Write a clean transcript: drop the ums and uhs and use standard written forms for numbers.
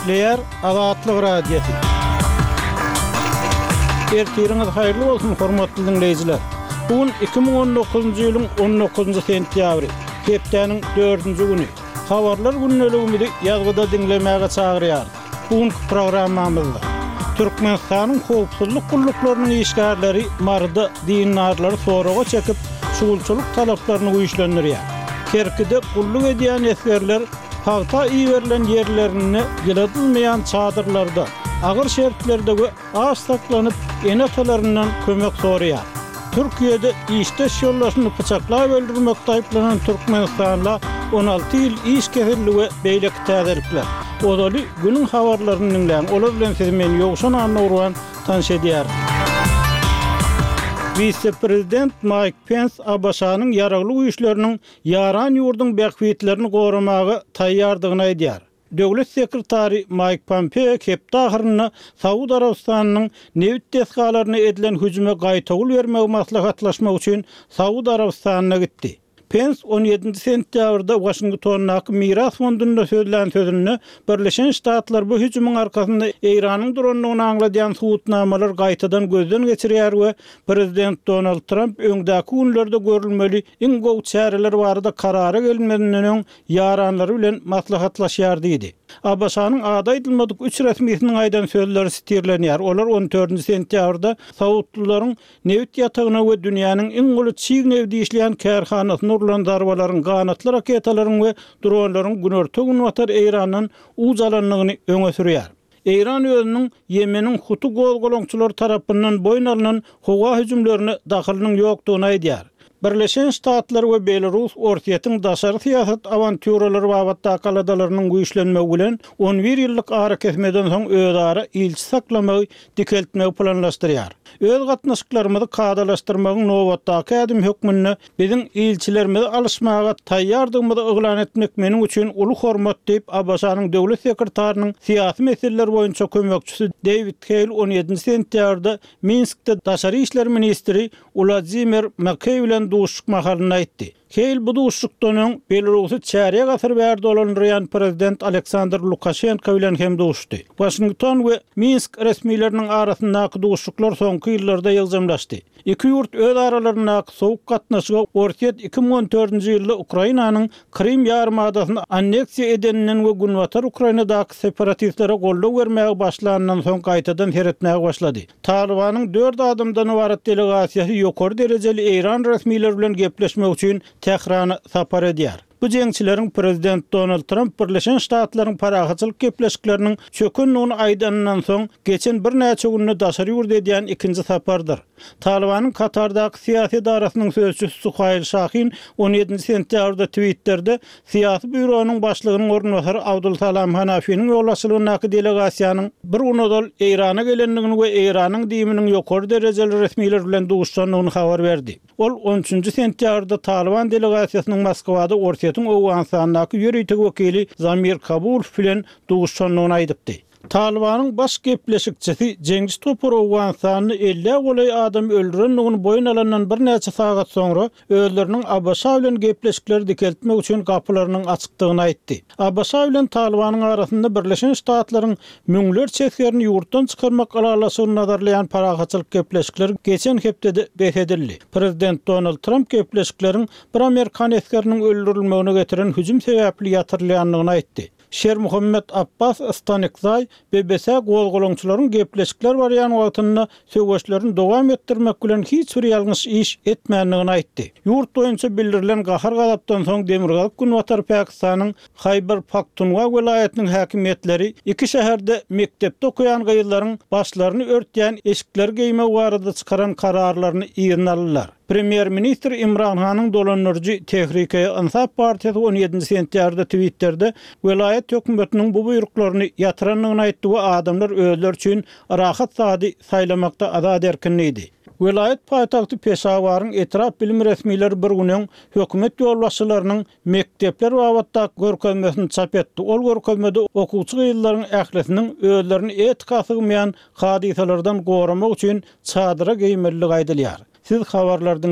Eşleyer Azatlyk Radiosu. Ertiriniz hayırlı olsun hormatly dinleyijiler. Bugün 2019-njy ýylyň 19-njy sentýabry, hepdeniň 4-nji güni. Habarlar günneligini ýazgyda dinlemäge çagyrýar. Bugünkü programmamyzda Türkmenistanyň howpsuzlyk gulluklarının işgärleri marda dinarlary soraga çekip şuwulçylyk talaplaryny güýçlendirýär. Kerkide gulluk edýän esgerler hagta iýerilen ýerlerini giladylmaýan çadyrlarda, agyr şertlerdegi ağaç saklanyp enatalaryndan kömek soraýar. Türkiýede işdeş ýollaryny pyçaklap öldürmekde aýplanan Türkmenistanla 16 ýyl iş keserligi beýleki täzelikler. Odaly günüň habarlaryny dinleýän, olar bilen siz meni ýogşan anlawan tanış edýär. Vice-prezident Mike Pence ABŞ-nyň ýaragly güýçleriniň ýaran ýurdun bähwitlerini goramagy taýýardygyny aýdýar. Döwlet sekretary Mike Pompeo hepde ahyryny Saudi Arabistanyň newit deskalaryna edilen hüjüme gaýtagyl bermegi maslahatlaşmak üçin Saudi Arabistanyna gitdi. Pence 17 sentýabrda Washingtondaky Miras fondunda söýlen sözünde Birleşen Ştatlar bu hüjümyň arkasynda Eýranyň duranyny aňladýan suwutnamalar gaýtadan gözden geçirýär we Prezident Donald Trump öňdäki günlerde görülmeli iň gowy çäreler barada karara gelmedinden öň ýaranlary bilen maslahatlaşýar diýdi. ABŞ-nyň ada edilmedik 3 resmiýetiniň aýdan sözleri sitirlenýär. Olar 14 sentýabrda Saudlaryň newit ýatagyna we dünýäniň iň uly çiğ newdi işleýän kärhanasyny urulan darbalaryň, ganatly raketalaryň we dronlaryň günorta gün watar Eýranyň uzalanlygyny öňe sürýär. Eýran özüniň Yemeniň Hutu golgoloňçylary tarapyndan boyun alynan howa hüjümlerini dahylynyň ýokdugyny aýdýar. Birleşen Ştatlar we Belarus ortaýatyň daşary siýasat awanturalary babatda kaladalarynyň güýçlenmegi bilen 11 ýyllyk ara kesmeden soň özara ilçi saklamagy dikeltmegi planlaşdyrýar. Öz gatnaşyklarymyzy kadalaşdyrmagyň nowatdaky ädim hökmüne biziň ilçilerimizi alışmaga taýýardygymyzy oglan etmek meniň üçin uly hormat diýip ABŞ-nyň döwlet sekretarynyň siýasy meseleler boýunça kömekçisi David Hale 17 sentýabrda Minskde daşary işler ministri Vladimir Makey bilen duşuk mahalına aýtdy. Hale bu duşukdan Belarusy çäreýe gasyr bärdi olanýan prezident Aleksandr Lukashenko bilen hem duşdy. Washington we Minsk resmiýetleriniň arasyndaky duşuklar soňky ýyllarda ýygymlaşdy. Iki ýurt öz aralaryndaky sowuk gatnaşyga ortaýat 2014-nji ýylda Ukrainanyň Krim ýarymadasyny anneksiýa edeninden we günwatar Ukrainadaky separatistlere golluk bermäge başlanandan soň gaýtadan heretmäge başlady. Talibanyň 4 adamdan ibaret delegasiýasy ýokary derejeli Eýran resmiýetleri bilen gepleşmek üçin Tehrana sapar edýär. Bu jeňçileriň Prezident Donald Trump Birleşen Ştatlaryň parahaçylyk gepleşikleriniň çökünligini aýdandan soň geçen bir näçe günde daşary ýurda edýän ikinji sapardyr. Talibanyň Katardaky syýasy idarasynyň sözçüsi Suhail Şahin 17 sentýabrda Twitter'de syýasy büronuň başlygynyň ornwasary Abdul Salam Hanafiň ýolaşylygynaky delegasiýanyň bir unodal Eýrana gelenligini we Eýranyň diýiminiň ýokary derejeli resmiýetler bilen duşanlygyny habar berdi. Ol 13 sentýabrda Taliban delegasiýasynyň Moskwada ortaýatyň Owganistanyňky ýöreýtik wekili Zamir Kabulov bilen duşanlygyny aýdypdy. Talibanyň baş gepleşikçisi Cengiz Topar Owganistanyny 50 golay adam öldürenligini boyun alandan bir näçe sagat soňra özleriniň ABŞ bilen gepleşikleri dikeltmek üçin gapylarynyň açykdygyny aýtdy. ABŞ bilen Talibanyň arasynda Birleşen Ştatlaryň müňler çekerini ýurtdan çykarmak aralasyny nazarlayan parahaçylyk gepleşikleri geçen hepde besedildi. Prezident Donald Trump gepleşiklerin bir Amerikan eskeriniň öldürilmegine getiren hüjüm sebäpli ýatyrylýanlygyny aýtdy. Şer Muhammed Abbas Astanikzay BBC golgoloňçylaryň gepleşikler barýan wagtynda söwgeçlerini dowam etdirmek bilen hiç bir ýalňyş iş etmänligini aýtdy. Ýurt boýunça bildirilen gahar gadapdan soň Demirgalyk günwatar Pakistanyň Khyber Pakhtunkhwa welaýatynyň häkimetleri iki şäherde mektepde okuyan gyýylaryň başlaryny örtýän eşikler geyme barada çykaran kararlaryny ýerine aldylar. Premier Minister İmran Han'ın dolanırcı Tehrike Ansap Partiyası 17 sentýarda Twitter'de welaýat hökümetiniň bu buyruklarını yatıranlygyny aýtdy we adamlar özleri üçin rahat sady saýlamakda azad erkinligi. Welaýat paýtagty Peşawaryň etraf bilim resmiýetleri bir güniň hökümet ýolbaşçylarynyň mektepler wagtda görkezmesini çap etdi. Ol görkezmede okuwçy gyýylaryň ählisiniň özlerini etik asygmaýan hadisalardan goramak üçin çadyra geýmeligi aýdylýar. Siz habarlardan